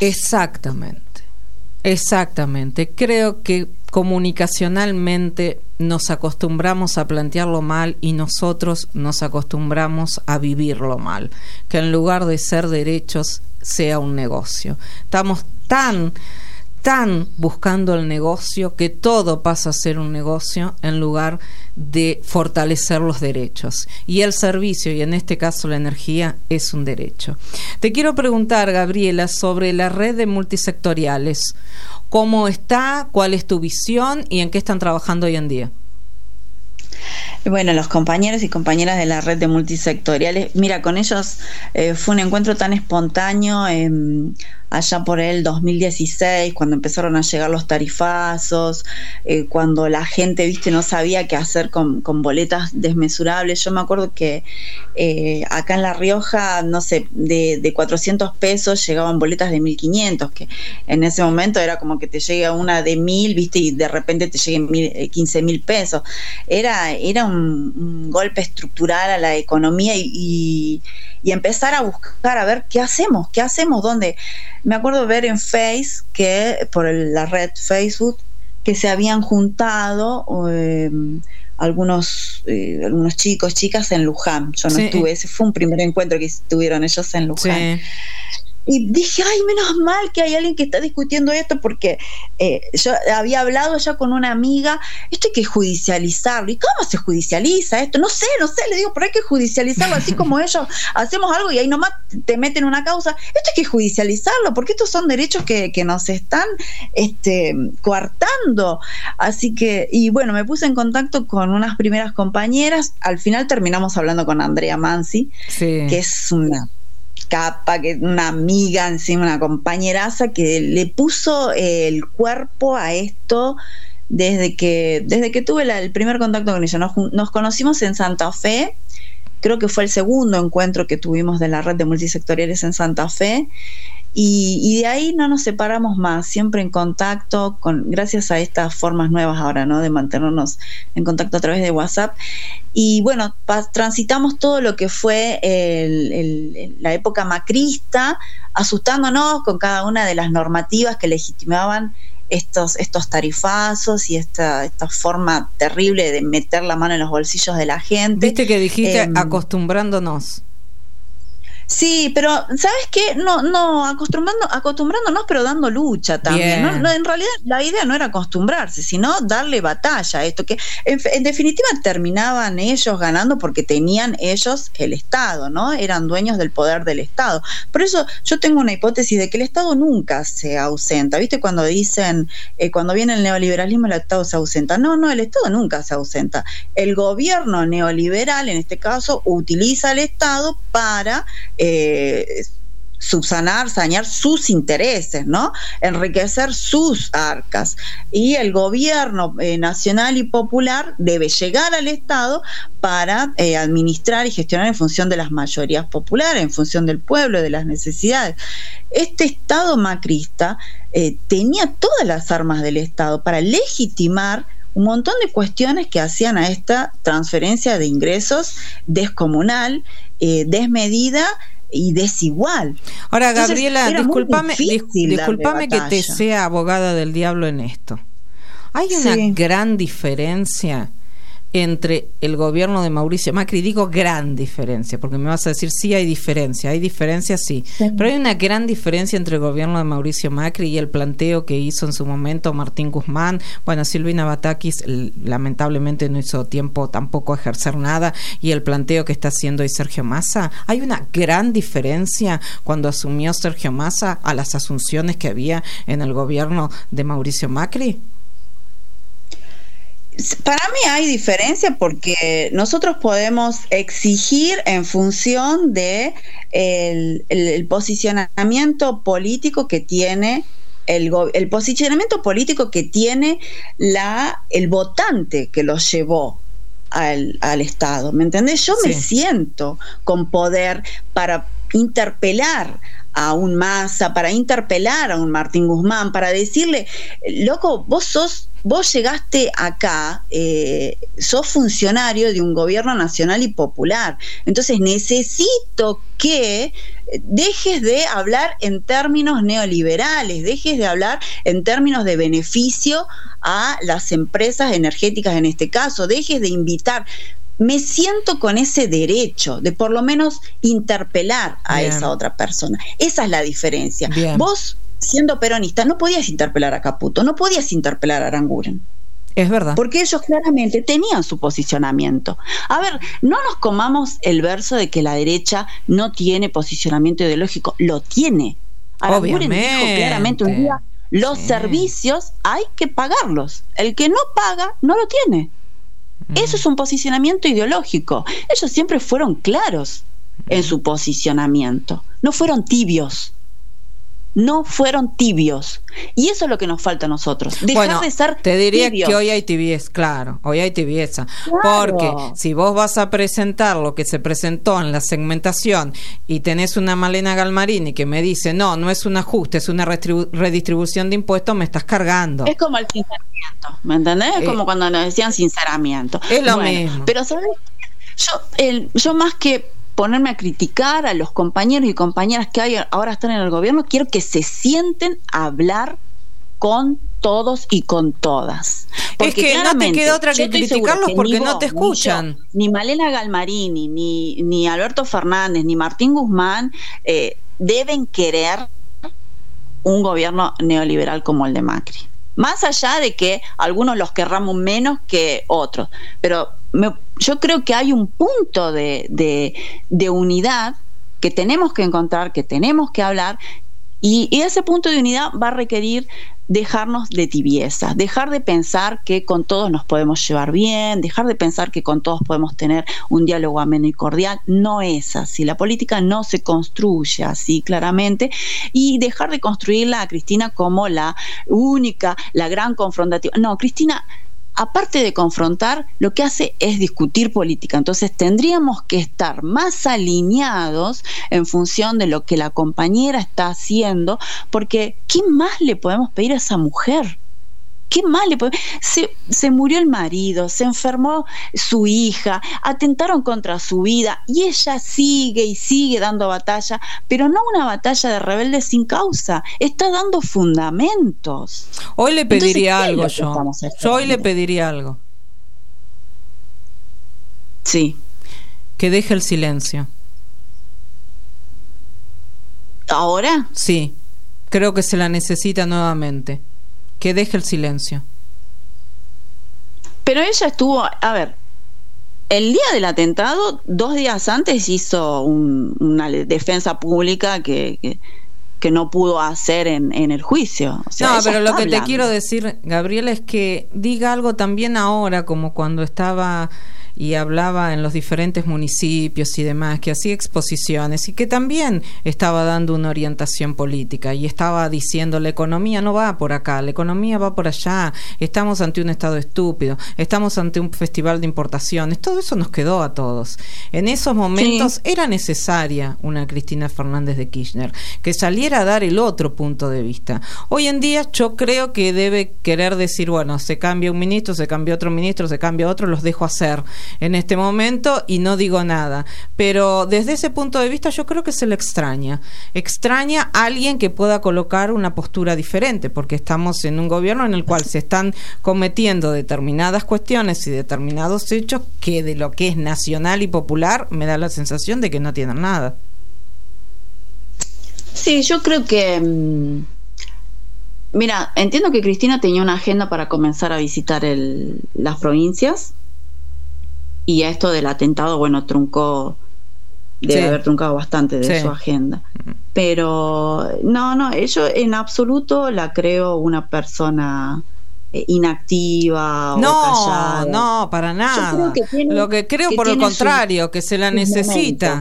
Exactamente. Creo que comunicacionalmente nos acostumbramos a plantearlo mal y nosotros nos acostumbramos a vivirlo mal. Que en lugar de ser derechos, sea un negocio. Estamos tan buscando el negocio que todo pasa a ser un negocio en lugar de fortalecer los derechos. Y el servicio, y en este caso la energía, es un derecho. Te quiero preguntar, Gabriela, sobre la red de multisectoriales. ¿Cómo está? ¿Cuál es tu visión? ¿Y en qué están trabajando hoy en día? Bueno, los compañeros y compañeras de la red de multisectoriales, mira, con ellos fue un encuentro tan espontáneo allá por el 2016, cuando empezaron a llegar los tarifazos, cuando la gente, no sabía qué hacer con boletas desmesurables. Yo me acuerdo que acá en La Rioja, no sé, de 400 pesos llegaban boletas de 1.500, que en ese momento era como que te llega una de 1.000, y de repente te lleguen 15.000 pesos. Era un golpe estructural a la economía y empezar a buscar, a ver qué hacemos, dónde. Me acuerdo ver en por la red Facebook, que se habían juntado algunos chicos, chicas en Luján. Yo no estuve, ese fue un primer encuentro que tuvieron ellos en Luján. Sí. Y dije, ay, menos mal que hay alguien que está discutiendo esto, porque yo había hablado ya con una amiga, esto hay que judicializarlo. ¿Y cómo se judicializa esto? No sé, le digo, pero hay que judicializarlo, así como ellos hacemos algo y ahí nomás te meten una causa. Esto hay que judicializarlo, porque estos son derechos que nos están coartando. Así que, y bueno, me puse en contacto con unas primeras compañeras. Al final terminamos hablando con Andrea Mansi, que es capa, que una amiga, encima una compañeraza que le puso el cuerpo a esto desde que tuve el primer contacto con ella. Nos conocimos en Santa Fe, creo que fue el segundo encuentro que tuvimos de la red de multisectoriales en Santa Fe, y de ahí no nos separamos más, siempre en contacto, gracias a estas formas nuevas ahora, ¿no?, de mantenernos en contacto a través de WhatsApp. Y bueno, transitamos todo lo que fue la época macrista, asustándonos con cada una de las normativas que legitimaban estos tarifazos y esta forma terrible de meter la mano en los bolsillos de la gente. Viste que dijiste acostumbrándonos. Sí, pero ¿sabes qué? No acostumbrándonos, pero dando lucha también. No, en realidad la idea no era acostumbrarse, sino darle batalla a esto, que en definitiva terminaban ellos ganando porque tenían ellos el Estado, ¿no? Eran dueños del poder del Estado. Por eso yo tengo una hipótesis de que el Estado nunca se ausenta. ¿Viste cuando dicen, cuando viene el neoliberalismo, el Estado se ausenta? No, el Estado nunca se ausenta. El gobierno neoliberal, en este caso, utiliza al Estado para sanear sus intereses, ¿no? Enriquecer sus arcas. Y el gobierno nacional y popular debe llegar al Estado para administrar y gestionar en función de las mayorías populares, en función del pueblo, de las necesidades. Este Estado macrista tenía todas las armas del Estado para legitimar un montón de cuestiones que hacían a esta transferencia de ingresos descomunal, desmedida y desigual. Ahora, Gabriela, discúlpame que te sea abogada del diablo en esto. Hay una gran diferencia entre el gobierno de Mauricio Macri, digo gran diferencia, porque me vas a decir sí hay diferencia sí, pero hay una gran diferencia entre el gobierno de Mauricio Macri y el planteo que hizo en su momento Martín Guzmán. Bueno, Silvina Batakis lamentablemente no hizo tiempo tampoco a ejercer nada, y el planteo que está haciendo hoy Sergio Massa. Hay una gran diferencia cuando asumió Sergio Massa a las asunciones que había en el gobierno de Mauricio Macri. Para mí hay diferencia porque nosotros podemos exigir en función de el posicionamiento político que tiene el posicionamiento político que tiene el votante que lo llevó al Estado, ¿me entendés? Yo me siento con poder para interpelar a un Massa, para interpelar a un Martín Guzmán, para decirle, loco, vos llegaste acá, sos funcionario de un gobierno nacional y popular, entonces necesito que dejes de hablar en términos neoliberales, dejes de hablar en términos de beneficio a las empresas energéticas en este caso, dejes de invitar. Me siento con ese derecho de por lo menos interpelar a esa otra persona. Esa es la diferencia. Vos, siendo peronista, no podías interpelar a Caputo, no podías interpelar a Aranguren. Es verdad. Porque ellos claramente tenían su posicionamiento. A ver, no nos comamos el verso de que la derecha no tiene posicionamiento ideológico. Lo tiene. Aranguren dijo claramente un día, los servicios hay que pagarlos. El que no paga, no lo tiene. Eso es un posicionamiento ideológico. Ellos siempre fueron claros en su posicionamiento. No fueron tibios. Y eso es lo que nos falta a nosotros. Dejar de ser te diría tibios. Que hoy hay tibieza, hoy hay tibieza. Claro. Porque si vos vas a presentar lo que se presentó en la segmentación y tenés una Malena Galmarini que me dice, no es un ajuste, es una redistribución de impuestos, me estás cargando. Es como el sinceramiento, ¿me entendés? Es como cuando nos decían sinceramiento. Es lo mismo. Pero ¿sabes? Yo más que ponerme a criticar a los compañeros y compañeras que ahora están en el gobierno, quiero que se sienten a hablar con todos y con todas. Porque es que no te queda otra que criticarlos porque no te escuchan. Ni Malena Galmarini, ni Alberto Fernández, ni Martín Guzmán deben querer un gobierno neoliberal como el de Macri. Más allá de que algunos los querramos menos que otros. Pero yo creo que hay un punto de unidad que tenemos que encontrar, que tenemos que hablar, Y ese punto de unidad va a requerir dejarnos de tibieza, dejar de pensar que con todos nos podemos llevar bien, dejar de pensar que con todos podemos tener un diálogo ameno y cordial. No es así, la política no se construye así claramente, y dejar de construirla a Cristina como la única, la gran confrontativa. No, Cristina, aparte de confrontar, lo que hace es discutir política. Entonces tendríamos que estar más alineados en función de lo que la compañera está haciendo, porque ¿qué más le podemos pedir a esa mujer? ¿Qué más le podemos? Se murió el marido, se enfermó su hija, atentaron contra su vida y ella sigue y sigue dando batalla, pero no una batalla de rebeldes sin causa, está dando fundamentos. Hoy le pediría algo yo hoy le pediría algo. Sí. Que deje el silencio. ¿Ahora? Sí, creo que se la necesita nuevamente. Que deje el silencio. Pero ella estuvo, a ver, el día del atentado, 2 días antes hizo una defensa pública que no pudo hacer en el juicio. O sea, no, pero lo que te quiero decir, Gabriela, es que diga algo también ahora, como cuando estaba y hablaba en los diferentes municipios y demás, que hacía exposiciones y que también estaba dando una orientación política y estaba diciendo: la economía no va por acá, la economía va por allá, estamos ante un Estado estúpido, estamos ante un festival de importaciones. Todo eso nos quedó a todos. En esos momentos era necesaria una Cristina Fernández de Kirchner que saliera a dar el otro punto de vista. Hoy en día yo creo que debe querer decir: bueno, se cambia un ministro, se cambia otro ministro, se cambia otro, los dejo hacer en este momento y no digo nada. Pero desde ese punto de vista yo creo que se le extraña a alguien que pueda colocar una postura diferente, porque estamos en un gobierno en el cual se están cometiendo determinadas cuestiones y determinados hechos que de lo que es nacional y popular me da la sensación de que no tienen nada. Sí, yo creo que mira, entiendo que Cristina tenía una agenda para comenzar a visitar las provincias, y esto del atentado, bueno, debe haber truncado bastante de su agenda. Pero no, yo en absoluto la creo una persona inactiva o callada. No, para nada. Lo que creo, por el contrario, que se la necesita,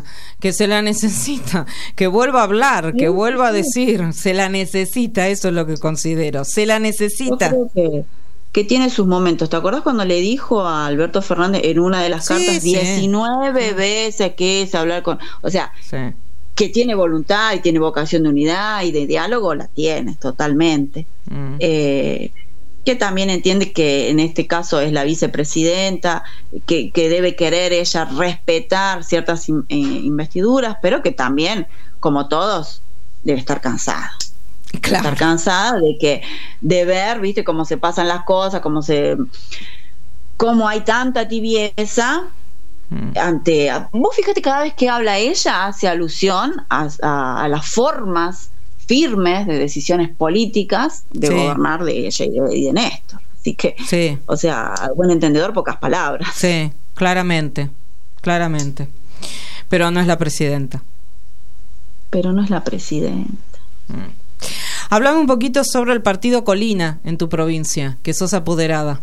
que vuelva a hablar, que vuelva a decir, se la necesita, eso es lo que considero, se la necesita. Yo creo que tiene sus momentos. ¿Te acordás cuando le dijo a Alberto Fernández en una de las cartas 19 veces que es hablar con... O sea, que tiene voluntad y tiene vocación de unidad y de diálogo, la tiene totalmente. Que también entiende que en este caso es la vicepresidenta, que debe querer ella respetar ciertas investiduras, pero que también, como todos, debe estar cansada. Claro. Estar cansada de ver, viste, cómo se pasan las cosas, cómo hay tanta tibieza vos fíjate, cada vez que habla ella hace alusión a las formas firmes de decisiones políticas de gobernar de ella y de Néstor. Así que, o sea, al buen entendedor, pocas palabras. Sí, claramente. Pero no es la presidenta. Hablame un poquito sobre el partido Colina en tu provincia, que sos apoderada.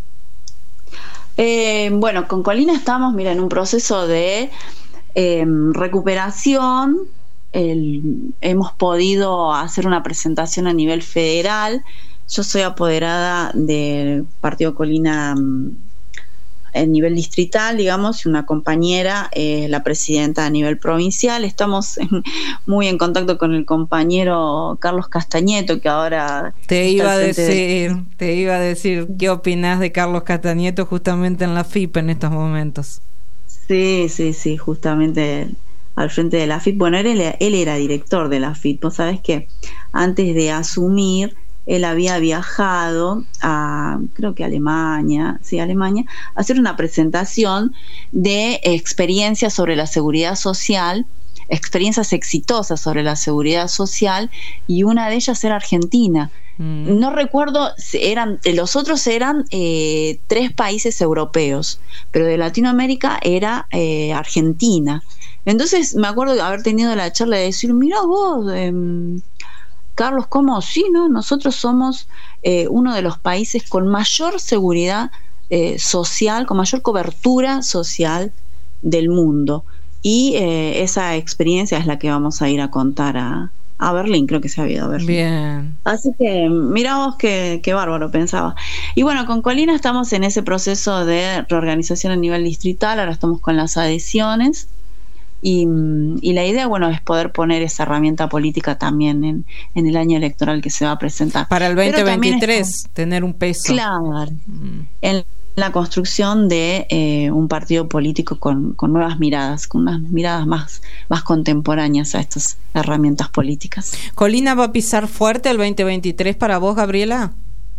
Bueno, con Colina estamos, mira, en un proceso de recuperación. Hemos podido hacer una presentación a nivel federal. Yo soy apoderada del partido Colina a nivel distrital, digamos, y una compañera la presidenta a nivel provincial. Estamos muy en contacto con el compañero Carlos Castañeto, que ahora te iba a decir qué opinás de Carlos Castañeto justamente en la FIP en estos momentos. Sí, justamente al frente de la FIP. Bueno, él era director de la FIP. Vos sabés que antes de asumir, él había viajado creo que Alemania, a hacer una presentación de experiencias sobre la seguridad social, experiencias exitosas sobre la seguridad social, y una de ellas era Argentina. No recuerdo, los otros eran 3 países europeos, pero de Latinoamérica era Argentina. Entonces me acuerdo de haber tenido la charla de decir: mira vos, Carlos, ¿cómo? Sí, ¿no? Nosotros somos uno de los países con mayor seguridad social, con mayor cobertura social del mundo. Y esa experiencia es la que vamos a ir a contar a Berlín, creo que se ha ido a Berlín. Bien. Así que mirá vos qué bárbaro, pensaba. Y bueno, con Colina estamos en ese proceso de reorganización a nivel distrital, ahora estamos con las adhesiones y la idea, bueno, es poder poner esa herramienta política también en el año electoral que se va a presentar. Para el 2023, tener un peso. Claro, en la construcción de un partido político con nuevas miradas, con unas miradas más contemporáneas a estas herramientas políticas. ¿Colina va a pisar fuerte el 2023 para vos, Gabriela?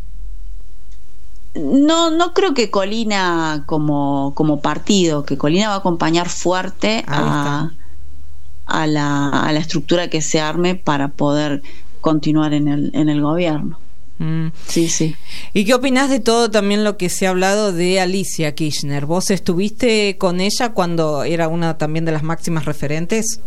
No creo que Colina como partido, que Colina va a acompañar fuerte a la estructura que se arme para poder continuar en el gobierno. Sí. ¿Y qué opinás de todo también lo que se ha hablado de Alicia Kirchner? ¿Vos estuviste con ella cuando era una también de las máximas referentes?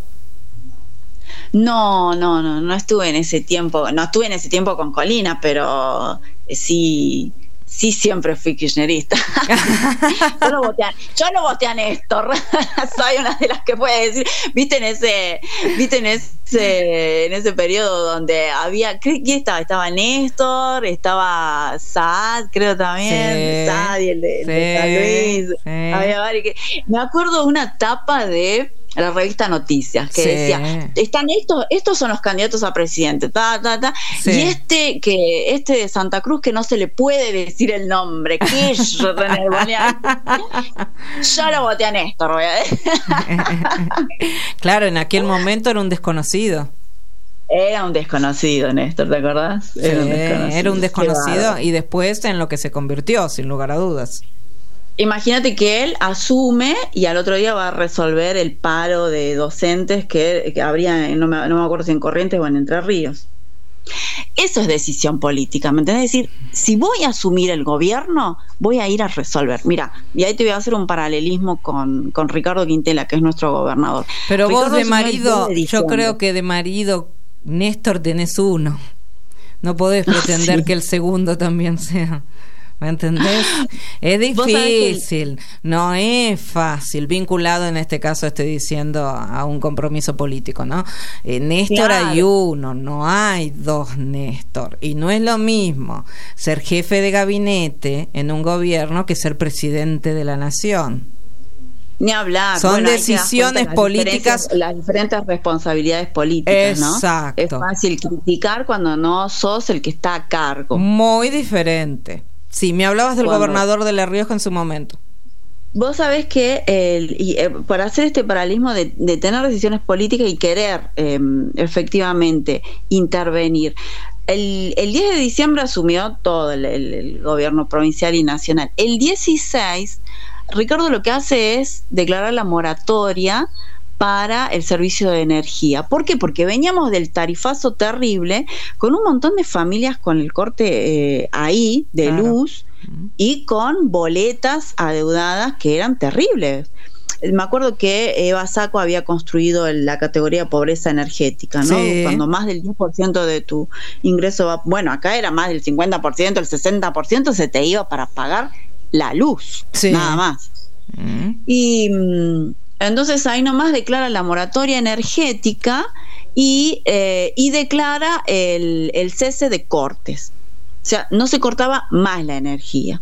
No estuve en ese tiempo. No estuve en ese tiempo con Colina, pero sí siempre fui kirchnerista. Yo lo voté a Néstor. Soy una de las que puede decir, viste en ese periodo donde había, ¿quién estaba? Estaba Néstor, estaba Saad, creo también, Saad y el de San Luis. Había varios me acuerdo de una tapa de la revista Noticias que decía, están estos son los candidatos a presidente, y este de Santa Cruz que no se le puede decir el nombre, yo lo voté a Néstor, voy a decir. Claro, en aquel momento era un desconocido. Era un desconocido, Néstor, ¿te acordás? Era un desconocido y después en lo que se convirtió, sin lugar a dudas. Imagínate que él asume y al otro día va a resolver el paro de docentes que habría, no me acuerdo si en Corrientes o en Entre Ríos. Eso es decisión política, ¿me entendés? Es decir, si voy a asumir el gobierno, voy a ir a resolver. Mira, y ahí te voy a hacer un paralelismo con Ricardo Quintela, que es nuestro gobernador. Pero Ricardo, vos de marido, yo creo que de marido, Néstor, tenés uno. No podés pretender que el segundo también sea. ¿Me entendés? Es difícil, no es fácil, vinculado en este caso estoy diciendo a un compromiso político, ¿no? Néstor, claro. Hay uno, no hay dos Néstor, y no es lo mismo ser jefe de gabinete en un gobierno que ser presidente de la nación. Ni hablar. Son decisiones políticas. Las diferentes responsabilidades políticas, ¿no? Exacto. Es fácil criticar cuando no sos el que está a cargo. Muy diferente. Sí, me hablabas del gobernador de La Rioja en su momento. Vos sabés que para hacer este paralelismo de tener decisiones políticas y querer efectivamente intervenir, el 10 de diciembre asumió todo el gobierno provincial y nacional. El 16, Ricardo lo que hace es declarar la moratoria para el servicio de energía. ¿Por qué? Porque veníamos del tarifazo terrible, con un montón de familias con el corte ahí de luz y con boletas adeudadas que eran terribles. Me acuerdo que Eva Sacco había construido la categoría pobreza energética, ¿no? Sí. Cuando más del 10% de tu ingreso va, bueno, acá era más del 50%, el 60% se te iba para pagar la luz, nada más. Y entonces ahí nomás declara la moratoria energética y declara el cese de cortes. O sea, no se cortaba más la energía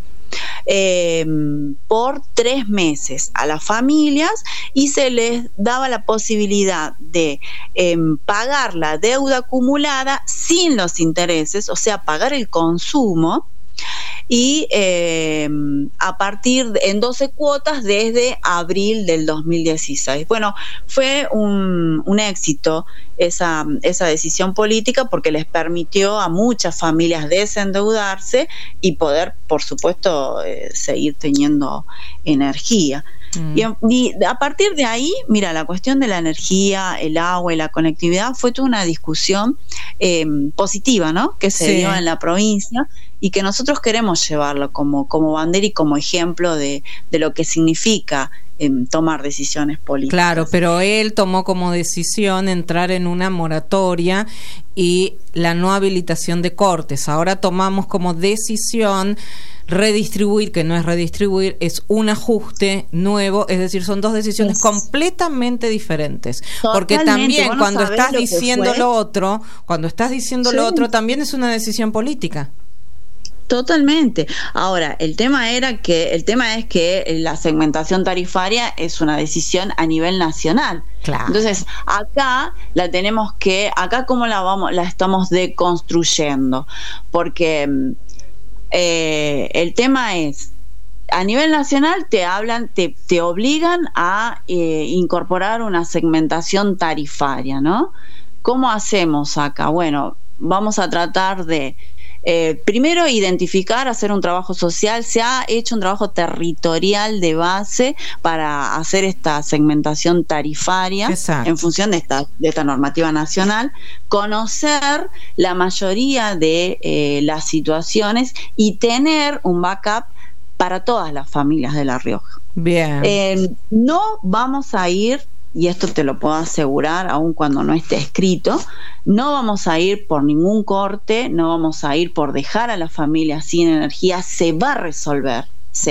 por 3 meses a las familias y se les daba la posibilidad de pagar la deuda acumulada sin los intereses, o sea, pagar el consumo. Y a partir en 12 cuotas desde abril del 2016. Bueno, fue un éxito esa decisión política porque les permitió a muchas familias desendeudarse y poder, por supuesto, seguir teniendo energía. Y a partir de ahí, mira, la cuestión de la energía, el agua y la conectividad fue toda una discusión positiva, ¿no? Que se dio en la provincia y que nosotros queremos llevarlo como bandera y como ejemplo de lo que significa tomar decisiones políticas. Claro, pero él tomó como decisión entrar en una moratoria y la no habilitación de cortes. Ahora tomamos como decisión redistribuir, que no es redistribuir, es un ajuste nuevo, es decir, son dos decisiones completamente diferentes. Porque también cuando estás diciendo lo otro, también es una decisión política. Totalmente. Ahora, el tema es que la segmentación tarifaria es una decisión a nivel nacional. Claro. Entonces, acá acá cómo la estamos deconstruyendo, porque el tema es, a nivel nacional te obligan a incorporar una segmentación tarifaria, ¿no? ¿Cómo hacemos acá? Bueno, vamos a tratar de primero identificar, hacer un trabajo social. Se ha hecho un trabajo territorial de base para hacer esta segmentación tarifaria. Exacto. En función de esta normativa nacional, conocer la mayoría de las situaciones y tener un backup para todas las familias de La Rioja. Bien. No vamos a ir, y esto te lo puedo asegurar, aun cuando no esté escrito, no vamos a ir por ningún corte, no vamos a ir por dejar a la familia sin energía. Se va a resolver.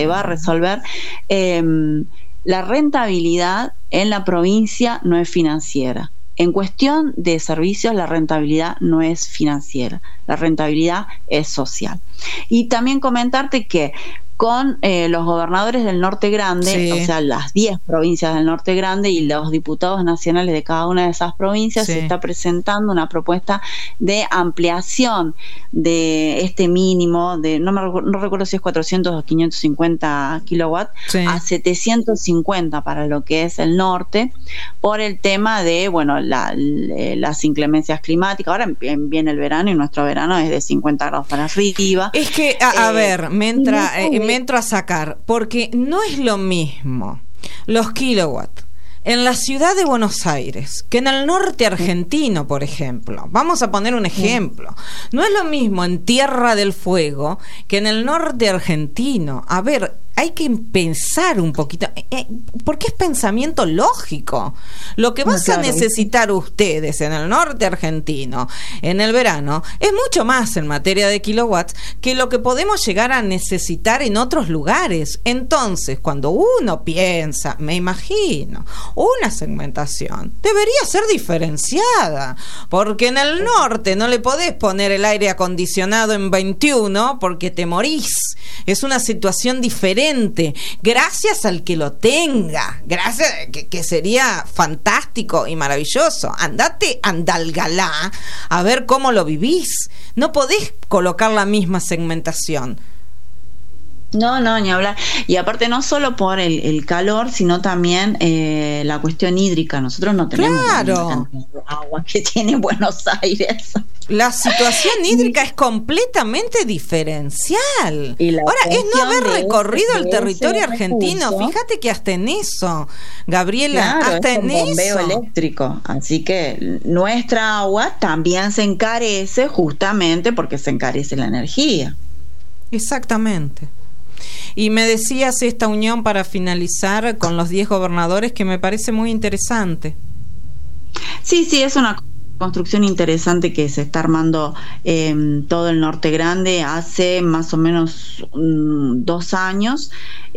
La rentabilidad en la provincia no es financiera. En cuestión de servicios, la rentabilidad no es financiera, la rentabilidad es social. Y también comentarte que con los gobernadores del Norte Grande, sí, o sea, las 10 provincias del Norte Grande y los diputados nacionales de cada una de esas provincias, sí, se está presentando una propuesta de ampliación de este mínimo de, no recuerdo si es 400 o 550 kilowatts, sí, a 750 para lo que es el norte, por el tema de, bueno, las inclemencias climáticas. Ahora viene el verano y nuestro verano es de 50 grados para arriba. Es que, a ver, me entro a sacar, porque no es lo mismo los kilowatts en la ciudad de Buenos Aires que en el norte argentino, por ejemplo. Vamos a poner un ejemplo. No es lo mismo en Tierra del Fuego que en el norte argentino. A ver, hay que pensar un poquito, porque es pensamiento lógico. Lo que vas a necesitar ustedes en el norte argentino en el verano es mucho más en materia de kilowatts que lo que podemos llegar a necesitar en otros lugares. Entonces, cuando uno piensa, me imagino, una segmentación debería ser diferenciada, porque en el norte no le podés poner el aire acondicionado en 21 porque te morís. Es una situación diferente, gracias al que lo tenga, gracias, que sería fantástico y maravilloso. Andate a Andalgalá a ver cómo lo vivís. No podés colocar la misma segmentación. No, ni hablar. Y aparte, no solo por el calor, sino también la cuestión hídrica. Nosotros no tenemos agua que tiene Buenos Aires. La situación hídrica es completamente diferencial. Ahora, es no haber recorrido el territorio argentino. Fíjate que hasta en eso, Gabriela, claro, hasta en eso. Bombeo eléctrico. Así que nuestra agua también se encarece justamente porque se encarece la energía. Exactamente. Y me decías esta unión para finalizar con los 10 gobernadores, que me parece muy interesante. Sí, es una construcción interesante que se está armando en todo el Norte Grande hace más o menos 2 años,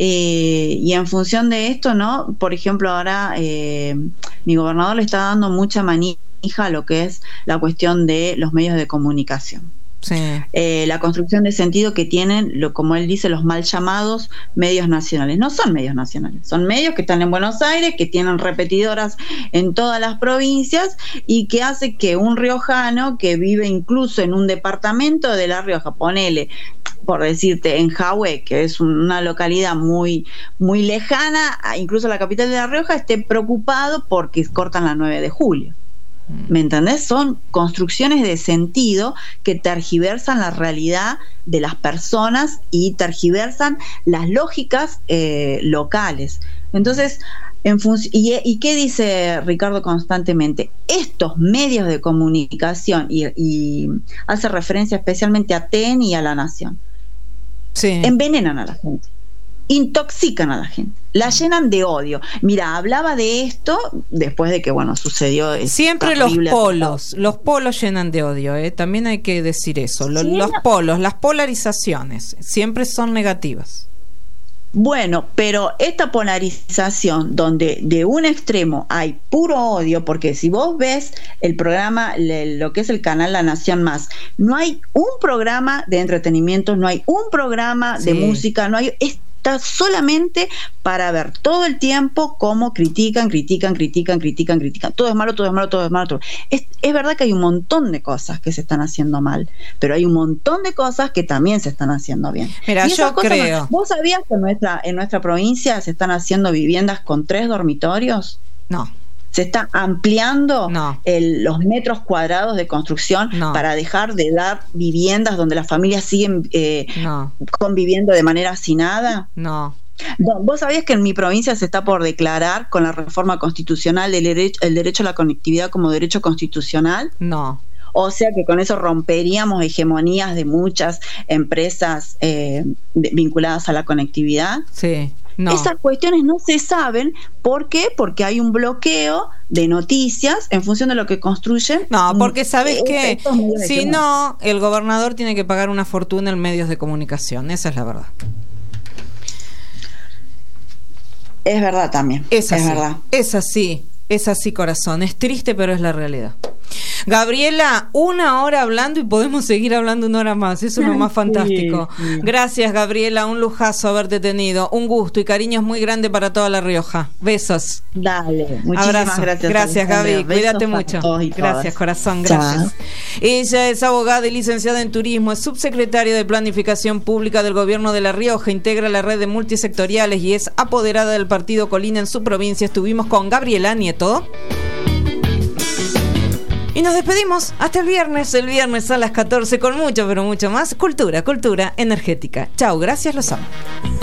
y en función de esto, ¿no? Por ejemplo, ahora mi gobernador le está dando mucha manija a lo que es la cuestión de los medios de comunicación. Sí. La construcción de sentido que tienen, como él dice, los mal llamados medios nacionales. No son medios nacionales, son medios que están en Buenos Aires, que tienen repetidoras en todas las provincias, y que hace que un riojano que vive incluso en un departamento de La Rioja, ponele, por decirte, en Jahue, que es una localidad muy, muy lejana, incluso a la capital de La Rioja, esté preocupado porque cortan la 9 de julio. ¿Me entendés? Son construcciones de sentido que tergiversan la realidad de las personas y tergiversan las lógicas locales. Entonces, ¿y qué dice Ricardo constantemente? Estos medios de comunicación, y hace referencia especialmente a TEN y a La Nación, sí, envenenan a la gente. intoxican a la gente, la llenan de odio. Mira, hablaba de esto después de que, bueno, sucedió. Siempre los polos llenan de odio, también hay que decir eso. Los polos, las polarizaciones, siempre son negativas. Bueno, pero esta polarización donde de un extremo hay puro odio, porque si vos ves el programa, lo que es el canal La Nación Más, no hay un programa de entretenimiento, no hay un programa de música, no hay... Está solamente para ver todo el tiempo cómo critican. Todo es malo. Es verdad que hay un montón de cosas que se están haciendo mal, pero hay un montón de cosas que también se están haciendo bien. Mira, yo creo... ¿Vos sabías que en nuestra provincia se están haciendo viviendas con 3 dormitorios? No. Se está ampliando los metros cuadrados de construcción para dejar de dar viviendas donde las familias siguen conviviendo de manera hacinada. No. ¿Vos sabías que en mi provincia se está por declarar con la reforma constitucional el derecho a la conectividad como derecho constitucional? No. O sea que con eso romperíamos hegemonías de muchas empresas vinculadas a la conectividad. Sí. No. Esas cuestiones no se saben. ¿Por qué? Porque hay un bloqueo de noticias en función de lo que construyen. No, porque ¿sabes qué? Si no, el gobernador tiene que pagar una fortuna en medios de comunicación. Esa es la verdad. Es verdad también. Es verdad. Es así, corazón. Es triste, pero es la realidad. Gabriela, 1 hora hablando y podemos seguir hablando 1 hora más. Eso es lo más fantástico. Sí. Gracias, Gabriela. Un lujazo haberte tenido. Un gusto y cariños muy grande para toda La Rioja. Besos. Dale. Muchísimas gracias. Gracias, Gaby. Cuídate mucho. Gracias, corazón. Gracias. Chao. Ella es abogada y licenciada en turismo. Es subsecretaria de Planificación Pública del Gobierno de La Rioja. Integra la red de multisectoriales y es apoderada del Partido Colina en su provincia. Estuvimos con Gabriela Nieto. Y nos despedimos hasta el viernes a las 14 con mucho, pero mucho más cultura energética. Chau, gracias, los amo.